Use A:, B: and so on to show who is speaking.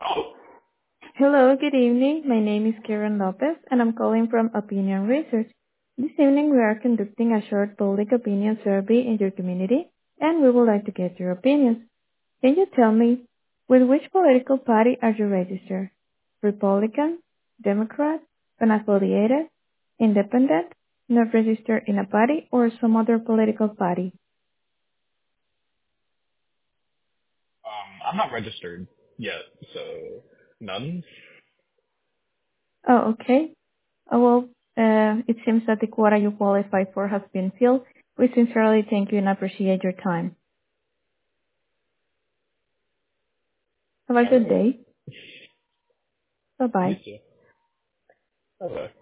A: Oh,
B: Hello, good evening. My name is Karen Lopez, and I'm calling from Opinion Research. This evening, we are conducting a short public opinion survey in your community, and we would like to get your opinions. Can you tell me, with which political party are you registered? Republican, Democrat, unaffiliated, independent, not registered in a party, or some other political party?
A: I'm not registered yet, so none.
B: Oh, okay. It seems that the quota you qualify for has been filled. We sincerely thank you and appreciate your time. Have a
A: All
B: good
A: right.
B: day.
A: You
B: Bye-bye.
A: too. Okay.